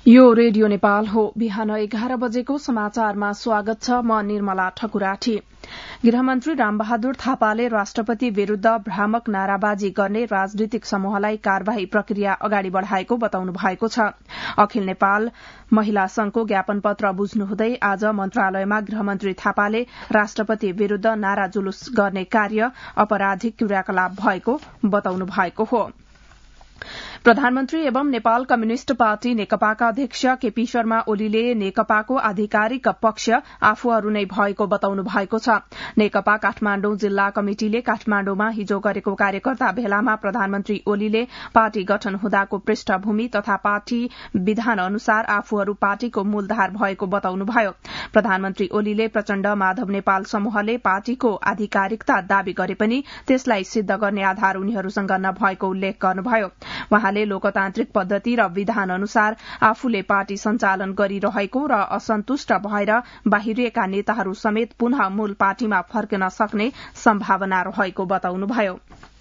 यो रेडियो नेपाल हो। बिहान 11 बजेको समाचारमा स्वागत छ। म निर्मला ठकुराठी। गृहमन्त्री रामबहादुर थापाले राष्ट्रपति विरूद्ध भ्रामक नाराबाजी गर्ने राजनीतिक समूहलाई कार्यवाही प्रक्रिया अगाडि बढ़ाएको बताउनु भएको छ। अखिल नेपाल महिला संघको ज्ञापन पत्र बुझ्नुहुँदै आज मन्त्रालयमा गृहमन्त्री थापाले राष्ट्रपति विरूद्ध नारा जुलुस गर्ने कार्य अपराधिक क्रियाकलाप भएको बताउनु भएको हो। प्रधानमन्त्री एवं नेपाल कम्युनिष्ट पार्टी नेकपाका अध्यक्ष केपी शर्मा ओलीले नेकपाको आधिकारिक पक्ष आफूहरू नै भएको बताउनु भएको छ। नेकपा काठमाण्डु जिल्ला कमिटिले काठमाण्डुमा हिजो गरेको कार्यकर्ता भेलामा प्रधानमन्त्री ओलीले पार्टी गठन हुँदाको पृष्ठभूमि तथा पार्टी विधान अनुसार आफूहरू पार्टीको मूलधार भएको बताउनुभयो। प्रधानमन्त्री ओलीले प्रचण्ड माधव नेपाल समूहले पार्टीको आधिकारिकता दावी गरे पनि त्यसलाई सिद्ध गर्ने आधार उनीहरूसँग नभएको उल्लेख गर्नुभयो। वहाँले लोकतान्त्रिक पद्धति र विधान अनुसार आफूले पार्टी सञ्चालन गरिरहेको र असन्तुष्ट भएर बाहिरिएका नेताहरू समेत पुनः मूल पार्टीमा फर्कन सक्ने सम्भावना रहेको बताउनुभयो।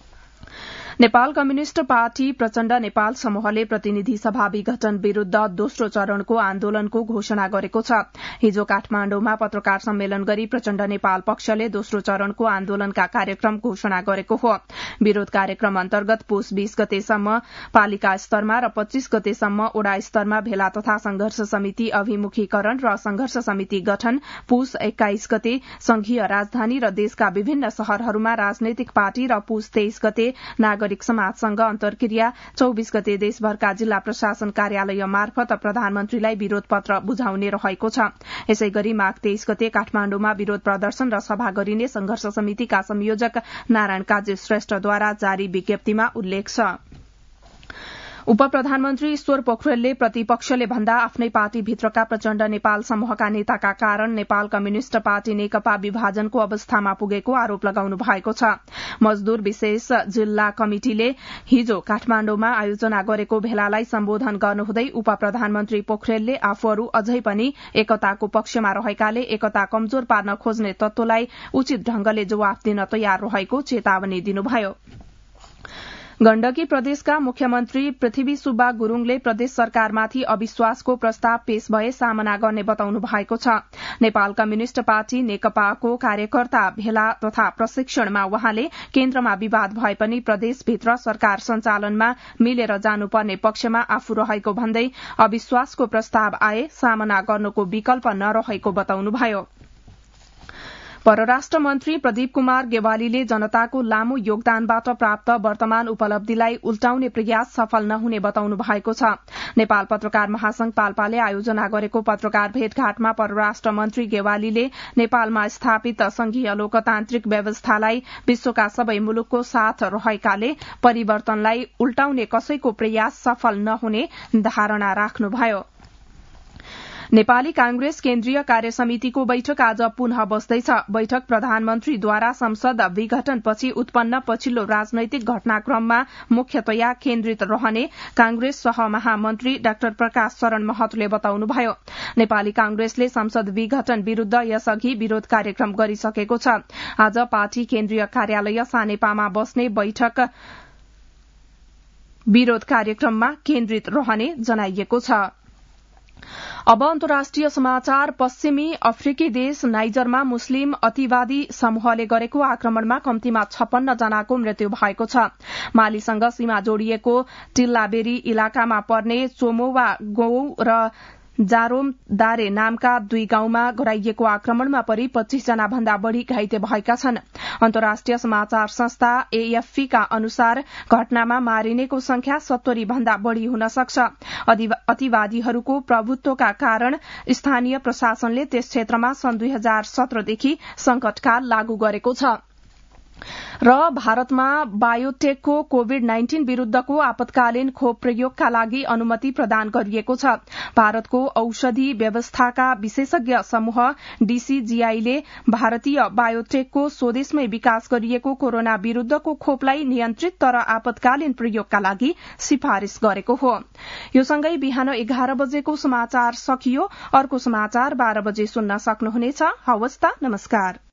नेपाल कम्युनिष्ट पार्टी प्रचण्ड नेपाल समूहले प्रतिनिधि सभा विघटन विरूद्ध दोस्रो चरणको आन्दोलनको घोषणा गरेको छ। हिजो काठमाण्डुमा पत्रकार सम्मेलन गरी प्रचण्ड नेपाल पक्षले दोस्रो चरणको आन्दोलनका कार्यक्रम घोषणा गरेको हो। विरोध कार्यक्रम अन्तर्गत पुस 20 गतेसम्म पालिका स्तरमा र 25 गतेसम्म ओडा स्तरमा भेला तथा संघर्ष समिति अभिमुखीकरण र संघर्ष समिति गठन, पुस 21 गते संघीय राजधानी र देशका विभिन्न शहरहरूमा राजनैतिक पार्टी र पुस 23 गते नागरिक समाजसँग अन्तर्क्रिया, 24 गते देशभरका जिल्ला प्रशासन कार्यालय मार्फत प्रधानमन्त्रीलाई विरोध पत्र बुझाउने रहेको छ। यसै गरी माघ 23 गते काठमाण्डुमा विरोध प्रदर्शन र सभा गरिने संघर्ष समितिका संयोजक नारायण काजी श्रेष्ठद्वारा जारी विज्ञप्तिमा उल्लेख छ। उपप्रधानमन्त्री ईश्वर पोखरेलले प्रतिपक्षले भन्दा आफ्नै पार्टीभित्रका प्रचण्ड नेपाल समूहका नेताका कारण नेपाल कम्युनिष्ट पार्टी नेकपा विभाजनको अवस्थामा पुगेको आरोप लगाउनु भएको छ। मजदूर विशेष जिल्ला कमिटिले हिजो काठमाण्डुमा आयोजना गरेको भेलालाई सम्बोधन गर्नुहुँदै उपप्रधानमन्त्री पोखरेलले आफूहरू अझै पनि एकताको पक्षमा रहेकाले एकता कमजोर पार्न खोज्ने तत्वलाई उचित ढंगले जवाफ दिन तयार रहेको चेतावनी दिनुभयो। गण्डकी प्रदेशका मुख्यमन्त्री पृथ्वी सुब्बा गुरूङले प्रदेश सरकारमाथि अविश्वासको प्रस्ताव पेश भए सामना गर्ने बताउनु भएको छ। नेपाल कम्युनिष्ट पार्टी नेकपाको कार्यकर्ता भेला तथा प्रशिक्षणमा वहाँले केन्द्रमा विवाद भए पनि प्रदेशभित्र सरकार सञ्चालनमा मिलेर जानुपर्ने पक्षमा आफू रहेको भन्दै अविश्वासको प्रस्ताव आए सामना गर्नुको विकल्प नरहेको बताउनुभयो। परराष्ट्र मन्त्री प्रदीप कुमार गेवालीले जनताको लामो योगदानबाट प्राप्त वर्तमान उपलब्धिलाई उल्टाउने प्रयास सफल नहुने बताउनु भएको छ। नेपाल पत्रकार महासंघ पाल्पाले आयोजना गरेको पत्रकार भेटघाटमा परराष्ट्र मन्त्री गेवालीले नेपालमा स्थापित संघीय लोकतान्त्रिक व्यवस्थालाई विश्वका सबै मुलुकको साथ रहेकाले परिवर्तनलाई उल्टाउने कसैको प्रयास सफल नहुने धारणा राख्नुभयो। नेपाली कांग्रेस केन्द्रीय कार्यसमितिको बैठक आज पुनः बस्दैछ। बैठक प्रधानमन्त्रीद्वारा संसद विघटनपछि उत्पन्न पछिल्लो राजनैतिक घटनाक्रममा मुख्यतया केन्द्रित रहने कांग्रेस सहमहामन्त्री डाक्टर प्रकाश शरण महतले बताउनुभयो। नेपाली कांग्रेसले संसद विघटन विरूद्ध यसअघि विरोध कार्यक्रम गरिसकेको छ। आज पार्टी केन्द्रीय कार्यालय सानेपामा बस्ने बैठक विरोध कार्यक्रममा केन्द्रित रहने जनाइएको छ। अब अन्तर्राष्ट्रिय समाचार। पश्चिमी अफ्रिकी देश नाइजरमा मुस्लिम अतिवादी समूहले गरेको आक्रमणमा कम्तीमा 56 जनाको मृत्यु भएको छ। मालीसँग सीमा जोडिएको टिल्लाबेरी इलाकामा पर्ने चोमोवा गाउँ र जारोम दारे नामका 2 गाउँमा गराइएको आक्रमणमा परि 25 जना भन्दा बढ़ी घाइते भएका छन्। अन्तर्राष्ट्रिय समाचार संस्था AFP का अनुसार घटनामा मारिनेको संख्या 70 भन्दा बढ़ी हुन सक्छ। अतिवादीहरूको प्रभुत्वका कारण स्थानीय प्रशासनले त्यस क्षेत्रमा सन् 2017 देखि संकटकाल लागू गरेको छ। र भारतमा बायोटेकको कोविड-19 विरूद्धको आपतकालीन खोप प्रयोगका लागि अनुमति प्रदान गरिएको छ। भारतको औषधि व्यवस्थाका विशेषज्ञ समूह DCGI ले भारतीय बायोटेकको स्वदेशमै विकास गरिएको कोरोना विरूद्धको खोपलाई नियन्त्रित तर आपतकालीन प्रयोगका लागि सिफारिश गरेको हो। यो सँगै बिहान 11 बजेको समाचार सकियो। अर्को समाचार 12 बजे सुन्न सक्नुहुनेछ। हवस् त, नमस्कार।